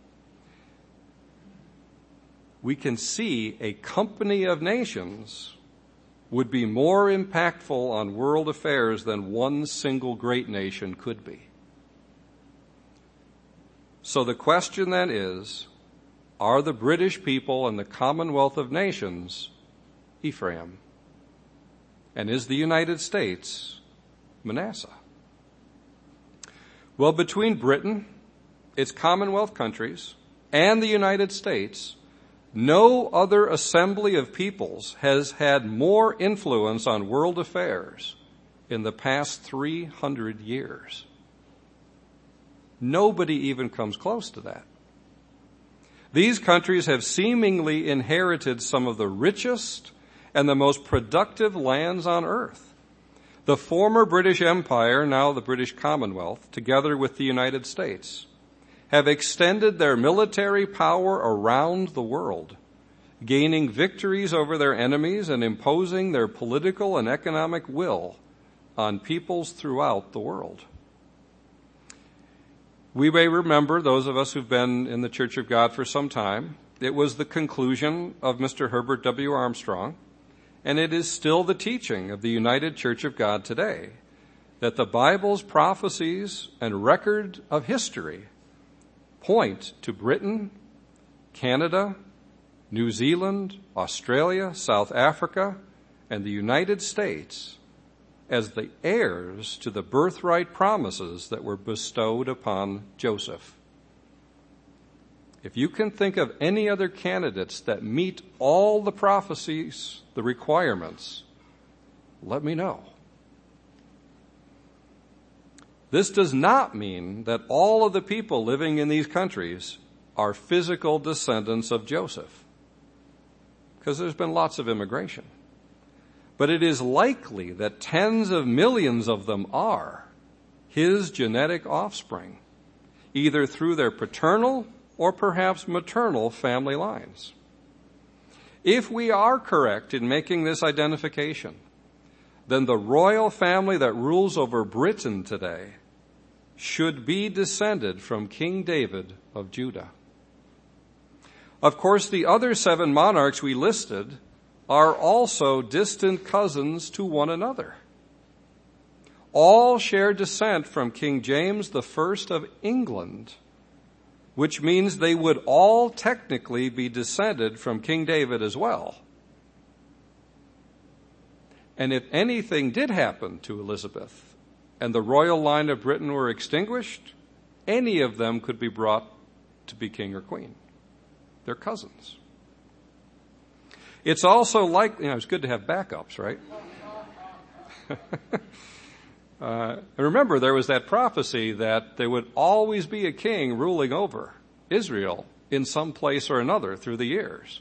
we can see a company of nations would be more impactful on world affairs than one single great nation could be. So the question then is, are the British people and the Commonwealth of Nations Ephraim? And is the United States Manasseh? Well, between Britain, its Commonwealth countries, and the United States, no other assembly of peoples has had more influence on world affairs in the past 300 years. Nobody even comes close to that. These countries have seemingly inherited some of the richest and the most productive lands on earth. The former British Empire, now the British Commonwealth, together with the United States, have extended their military power around the world, gaining victories over their enemies and imposing their political and economic will on peoples throughout the world. We may remember, those of us who've been in the Church of God for some time, it was the conclusion of Mr. Herbert W. Armstrong, and it is still the teaching of the United Church of God today, that the Bible's prophecies and record of history point to Britain, Canada, New Zealand, Australia, South Africa, and the United States as the heirs to the birthright promises that were bestowed upon Joseph. If you can think of any other candidates that meet all the prophecies, the requirements, let me know. This does not mean that all of the people living in these countries are physical descendants of Joseph, because there's been lots of immigration. But it is likely that tens of millions of them are his genetic offspring, either through their paternal or perhaps maternal family lines. If we are correct in making this identification, then the royal family that rules over Britain today should be descended from King David of Judah. Of course, the other 7 monarchs we listed are also distant cousins to one another. All share descent from King James I of England, which means they would all technically be descended from King David as well. And if anything did happen to Elizabeth and the royal line of Britain were extinguished, any of them could be brought to be king or queen. They're cousins. It's also it's good to have backups, right? Remember, there was that prophecy that there would always be a king ruling over Israel in some place or another through the years.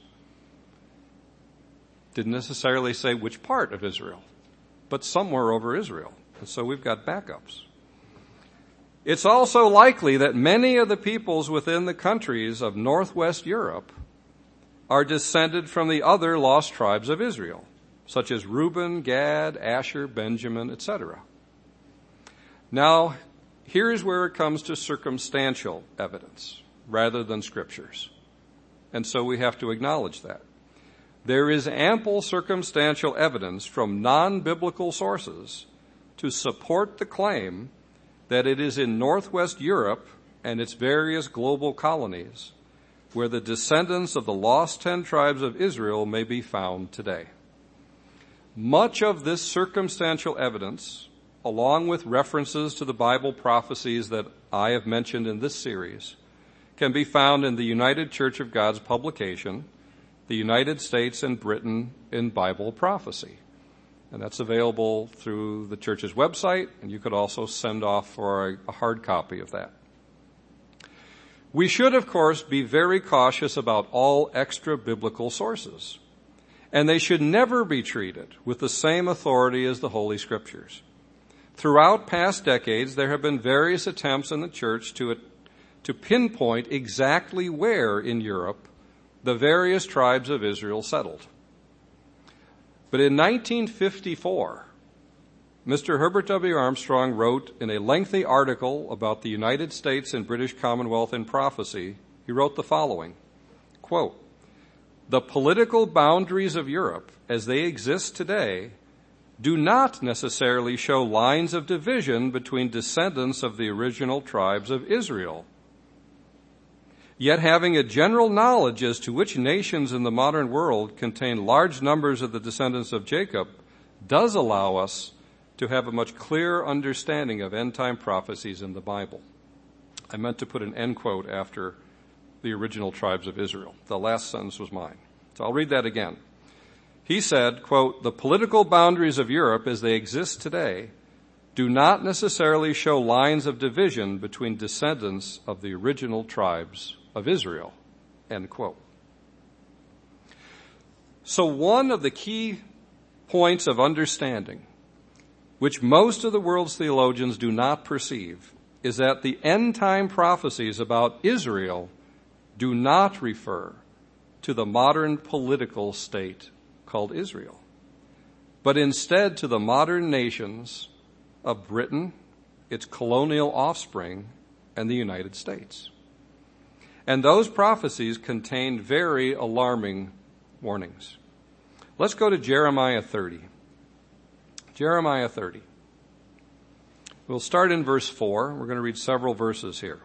Didn't necessarily say which part of Israel, but somewhere over Israel. And so we've got backups. It's also likely that many of the peoples within the countries of Northwest Europe are descended from the other lost tribes of Israel, such as Reuben, Gad, Asher, Benjamin, etc. Now, here's where it comes to circumstantial evidence rather than scriptures. And so we have to acknowledge that. There is ample circumstantial evidence from non-biblical sources to support the claim that it is in Northwest Europe and its various global colonies where the descendants of the lost 10 tribes of Israel may be found today. Much of this circumstantial evidence, along with references to the Bible prophecies that I have mentioned in this series, can be found in the United Church of God's publication, The United States and Britain in Bible Prophecy. And that's available through the church's website, and you could also send off for a hard copy of that. We should, of course, be very cautious about all extra-biblical sources, and they should never be treated with the same authority as the Holy Scriptures. Throughout past decades, there have been various attempts in the church to pinpoint exactly where in Europe the various tribes of Israel settled. But in 1954, Mr. Herbert W. Armstrong wrote in a lengthy article about the United States and British Commonwealth in prophecy, he wrote the following, quote, "The political boundaries of Europe as they exist today do not necessarily show lines of division between descendants of the original tribes of Israel. Yet having a general knowledge as to which nations in the modern world contain large numbers of the descendants of Jacob does allow us to have a much clearer understanding of end-time prophecies in the Bible." I meant to put an end quote after the original tribes of Israel. The last sentence was mine. So I'll read that again. He said, quote, "The political boundaries of Europe as they exist today do not necessarily show lines of division between descendants of the original tribes of Israel," end quote. So one of the key points of understanding, which most of the world's theologians do not perceive, is that the end-time prophecies about Israel do not refer to the modern political state called Israel, but instead to the modern nations of Britain, its colonial offspring, and the United States. And those prophecies contain very alarming warnings. Let's go to Jeremiah 30. Jeremiah 30. We'll start in verse 4. We're going to read several verses here.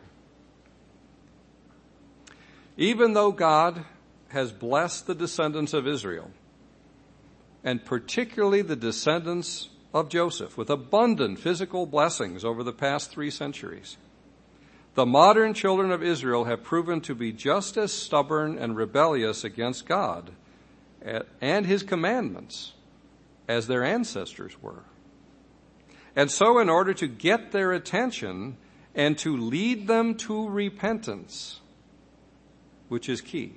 "Even though God has blessed the descendants of Israel, and particularly the descendants of Joseph, with abundant physical blessings over the past 3 centuries, the modern children of Israel have proven to be just as stubborn and rebellious against God and His commandments as their ancestors were. And so in order to get their attention and to lead them to repentance, which is key,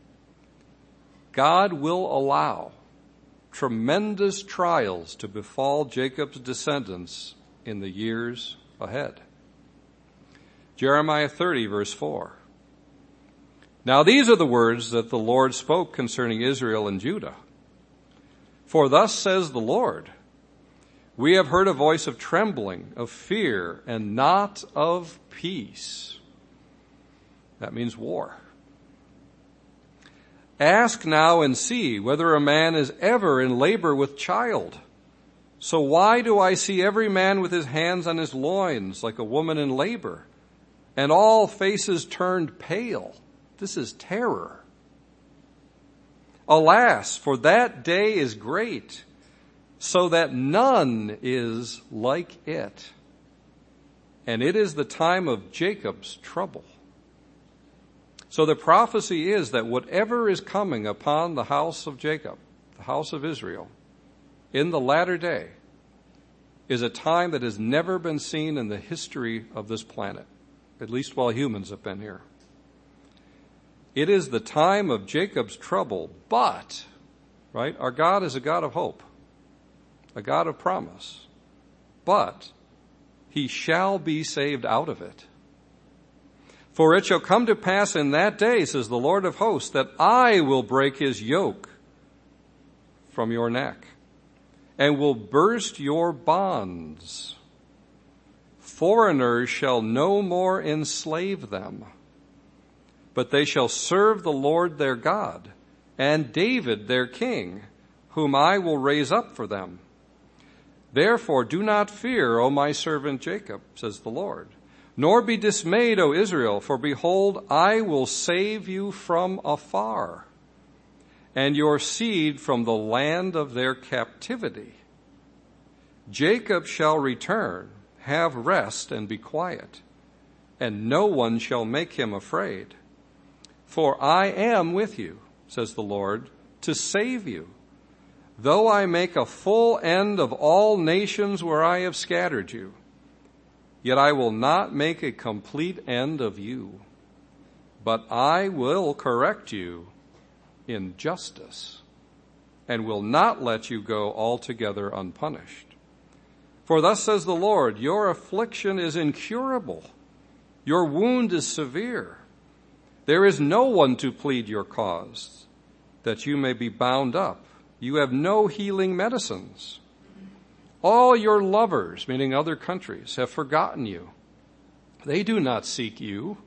God will allow tremendous trials to befall Jacob's descendants in the years ahead." Jeremiah 30, verse 4. "Now these are the words that the Lord spoke concerning Israel and Judah. For thus says the Lord, we have heard a voice of trembling, of fear, and not of peace." That means war. "Ask now and see whether a man is ever in labor with child. So why do I see every man with his hands on his loins like a woman in labor, and all faces turned pale?" This is terror. "Alas, for that day is great, so that none is like it. And it is the time of Jacob's trouble." So the prophecy is that whatever is coming upon the house of Jacob, the house of Israel, in the latter day, is a time that has never been seen in the history of this planet, at least while humans have been here. It is the time of Jacob's trouble, but, right, our God is a God of hope, a God of promise, but He shall be saved out of it. "For it shall come to pass in that day, says the Lord of hosts, that I will break his yoke from your neck and will burst your bonds. Foreigners shall no more enslave them, but they shall serve the Lord their God and David their king, whom I will raise up for them. Therefore do not fear, O my servant Jacob, says the Lord. Nor be dismayed, O Israel, for behold, I will save you from afar, and your seed from the land of their captivity. Jacob shall return, have rest, and be quiet, and no one shall make him afraid. For I am with you, says the Lord, to save you. though I make a full end of all nations where I have scattered you, yet I will not make a complete end of you, but I will correct you in justice, and will not let you go altogether unpunished. For thus says the Lord, your affliction is incurable, your wound is severe. There is no one to plead your cause, that you may be bound up. You have no healing medicines. All your lovers, meaning other countries, have forgotten you. They do not seek you.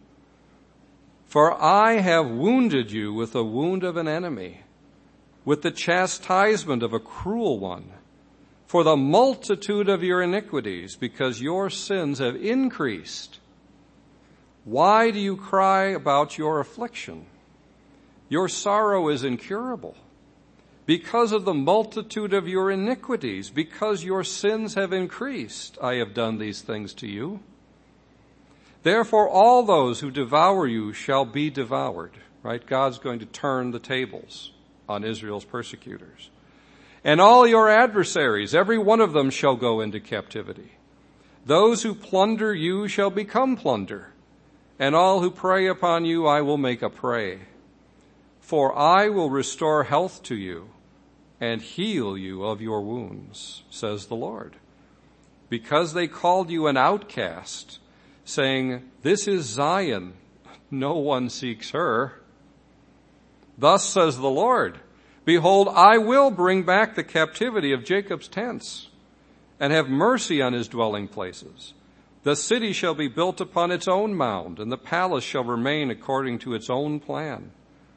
For I have wounded you with the wound of an enemy, with the chastisement of a cruel one, for the multitude of your iniquities, because your sins have increased. Why do you cry about your affliction? Your sorrow is incurable. Because of the multitude of your iniquities, because your sins have increased, I have done these things to you. Therefore, all those who devour you shall be devoured. Right? God's going to turn the tables on Israel's persecutors. And all your adversaries, every one of them shall go into captivity. Those who plunder you shall become plunder, and all who prey upon you I will make a prey. For I will restore health to you and heal you of your wounds, says the Lord. Because they called you an outcast, saying, this is Zion, no one seeks her. Thus says the Lord, behold, I will bring back the captivity of Jacob's tents, and have mercy on his dwelling places. The city shall be built upon its own mound, and the palace shall remain according to its own plan.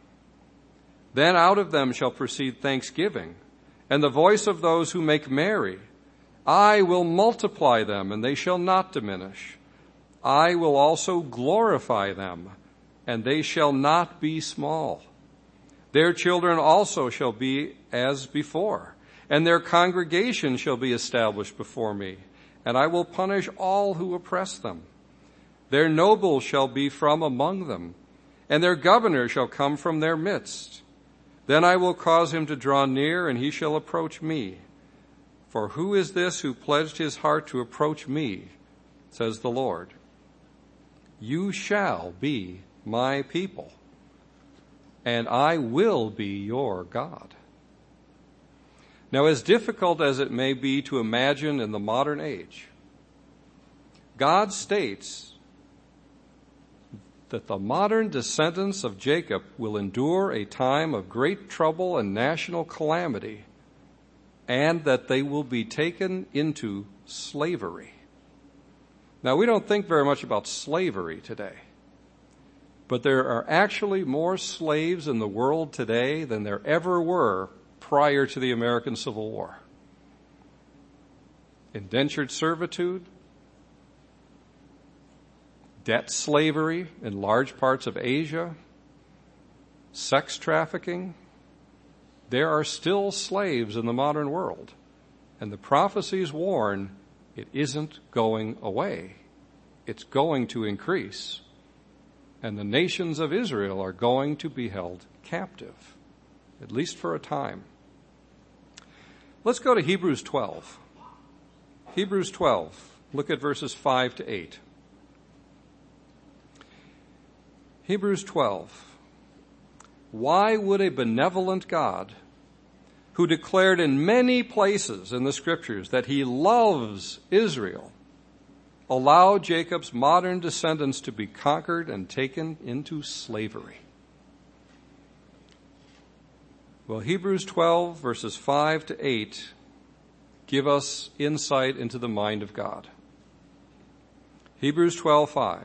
Then out of them shall proceed thanksgiving, and the voice of those who make merry. I will multiply them, and they shall not diminish. I will also glorify them, and they shall not be small. Their children also shall be as before, and their congregation shall be established before me, and I will punish all who oppress them. Their nobles shall be from among them, and their governor shall come from their midst. Then I will cause him to draw near, and he shall approach me. For who is this who pledged his heart to approach me, says the Lord. You shall be my people, and I will be your God. Now, as difficult as it may be to imagine in the modern age, God states that the modern descendants of Jacob will endure a time of great trouble and national calamity, and that they will be taken into slavery. Now, we don't think very much about slavery today, but there are actually more slaves in the world today than there ever were prior to the American Civil War. Indentured servitude, debt slavery in large parts of Asia, sex trafficking. There are still slaves in the modern world, and the prophecies warn it isn't going away. It's going to increase, and the nations of Israel are going to be held captive, at least for a time. Let's go to Hebrews 12. Hebrews 12. Look at verses 5 to 8. Hebrews 12. Why would a benevolent God, who declared in many places in the Scriptures that he loves Israel, allow Jacob's modern descendants to be conquered and taken into slavery? Well, Hebrews 12, verses 5 to 8, give us insight into the mind of God. Hebrews 12:5.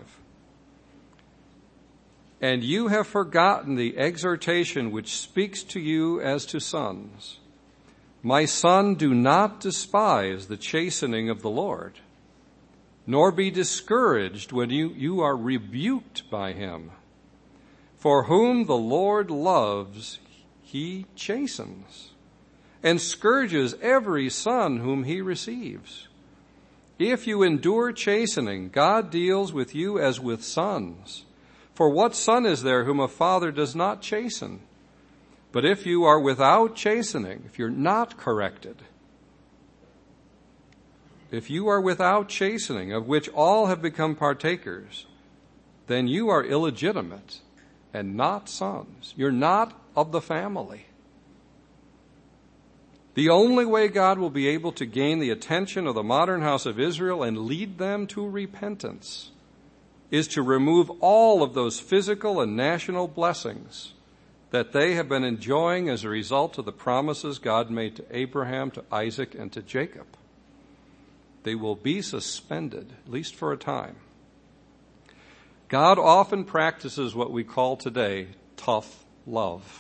And you have forgotten the exhortation which speaks to you as to sons. My son, do not despise the chastening of the Lord, nor be discouraged when you are rebuked by him. For whom the Lord loves, he chastens, and scourges every son whom he receives. If you endure chastening, God deals with you as with sons. For what son is there whom a father does not chasten? But if you are without chastening, if you're not corrected, if you are without chastening, of which all have become partakers, then you are illegitimate and not sons. You're not of the family. The only way God will be able to gain the attention of the modern house of Israel and lead them to repentance is to remove all of those physical and national blessings that they have been enjoying as a result of the promises God made to Abraham, to Isaac, and to Jacob. They will be suspended, at least for a time. God often practices what we call today tough love.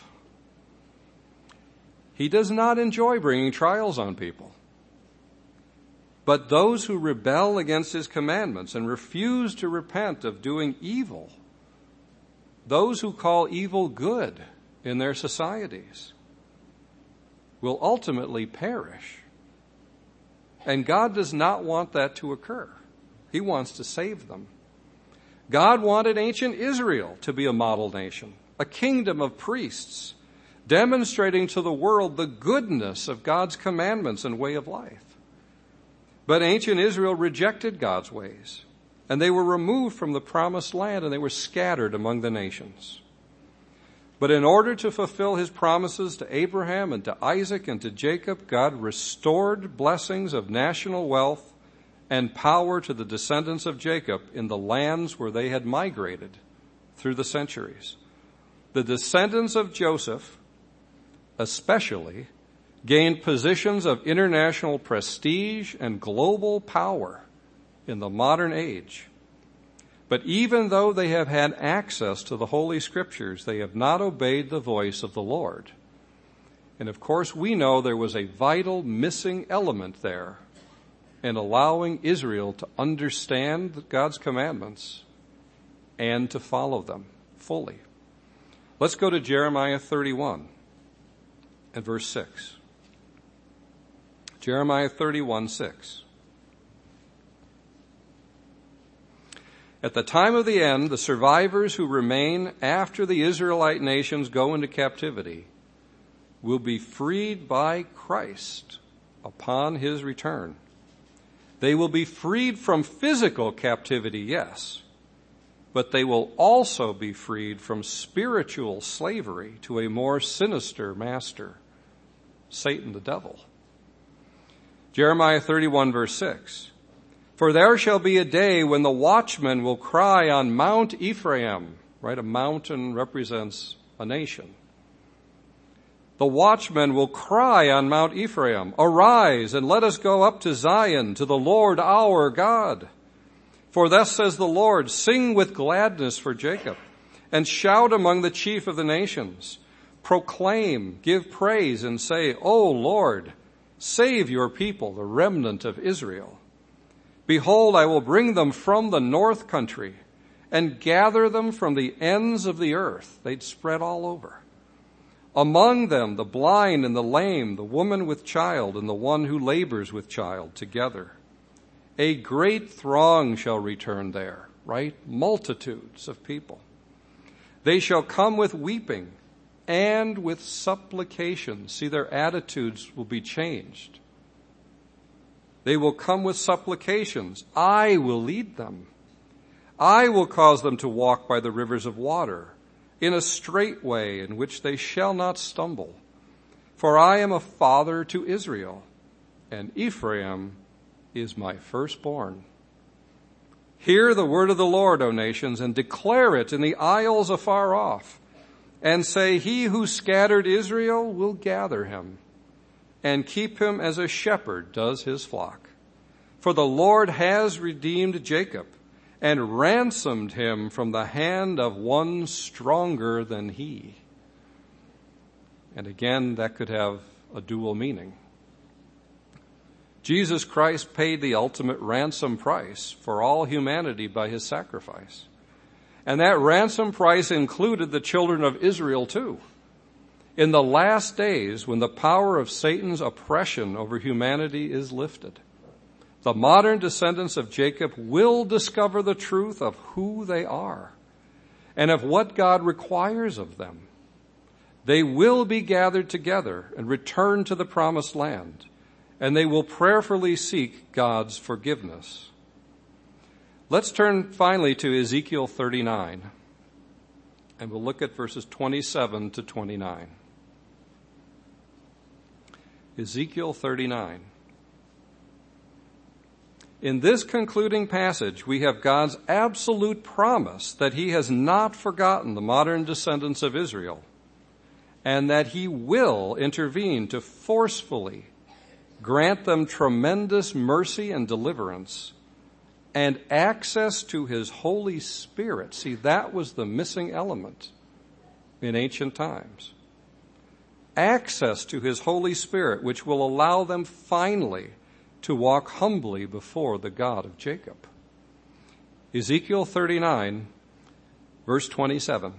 He does not enjoy bringing trials on people. But those who rebel against his commandments and refuse to repent of doing evil, those who call evil good in their societies, will ultimately perish. And God does not want that to occur. He wants to save them. God wanted ancient Israel to be a model nation, a kingdom of priests, demonstrating to the world the goodness of God's commandments and way of life. But ancient Israel rejected God's ways, and they were removed from the promised land, and they were scattered among the nations. But in order to fulfill his promises to Abraham and to Isaac and to Jacob, God restored blessings of national wealth and power to the descendants of Jacob in the lands where they had migrated through the centuries. The descendants of Joseph, especially, gained positions of international prestige and global power in the modern age. But even though they have had access to the Holy Scriptures, they have not obeyed the voice of the Lord. And of course, we know there was a vital missing element there in allowing Israel to understand God's commandments and to follow them fully. Let's go to Jeremiah 31 and verse 6. Jeremiah 31:6. At the time of the end, the survivors who remain after the Israelite nations go into captivity will be freed by Christ upon his return. They will be freed from physical captivity, yes, but they will also be freed from spiritual slavery to a more sinister master, Satan the devil. Jeremiah 31 verse 6. For there shall be a day when the watchman will cry on Mount Ephraim, right? A mountain represents a nation. The watchman will cry on Mount Ephraim, arise and let us go up to Zion, to the Lord our God. For thus says the Lord, sing with gladness for Jacob, and shout among the chief of the nations. Proclaim, give praise, and say, O Lord, save your people, the remnant of Israel. Behold, I will bring them from the north country and gather them from the ends of the earth. They'd spread all over. Among them, the blind and the lame, the woman with child and the one who labors with child together. A great throng shall return there, right? Multitudes of people. They shall come with weeping and with supplication. See, their attitudes will be changed. They will come with supplications. I will lead them. I will cause them to walk by the rivers of water in a straight way in which they shall not stumble. For I am a father to Israel, and Ephraim is my firstborn. Hear the word of the Lord, O nations, and declare it in the isles afar off, and say, he who scattered Israel will gather him, and keep him as a shepherd does his flock. For the Lord has redeemed Jacob, and ransomed him from the hand of one stronger than he. And again, that could have a dual meaning. Jesus Christ paid the ultimate ransom price for all humanity by his sacrifice. And that ransom price included the children of Israel too. In the last days, when the power of Satan's oppression over humanity is lifted, the modern descendants of Jacob will discover the truth of who they are and of what God requires of them. They will be gathered together and return to the promised land, and they will prayerfully seek God's forgiveness. Let's turn finally to Ezekiel 39, and we'll look at verses 27 to 29. Ezekiel 39. In this concluding passage, we have God's absolute promise that he has not forgotten the modern descendants of Israel, and that he will intervene to forcefully grant them tremendous mercy and deliverance and access to his Holy Spirit. See, that was the missing element in ancient times. Access to his Holy Spirit, which will allow them finally to walk humbly before the God of Jacob. Ezekiel 39, verse 27.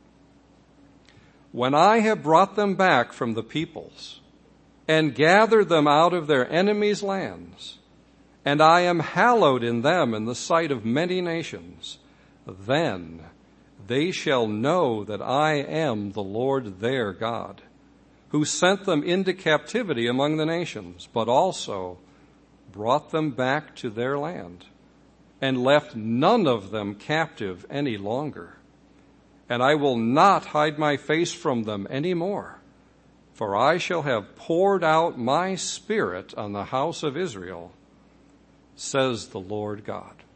When I have brought them back from the peoples and gathered them out of their enemies' lands, and I am hallowed in them in the sight of many nations, then they shall know that I am the Lord their God, who sent them into captivity among the nations, but also brought them back to their land, and left none of them captive any longer. And I will not hide my face from them any more, for I shall have poured out my Spirit on the house of Israel, says the Lord God.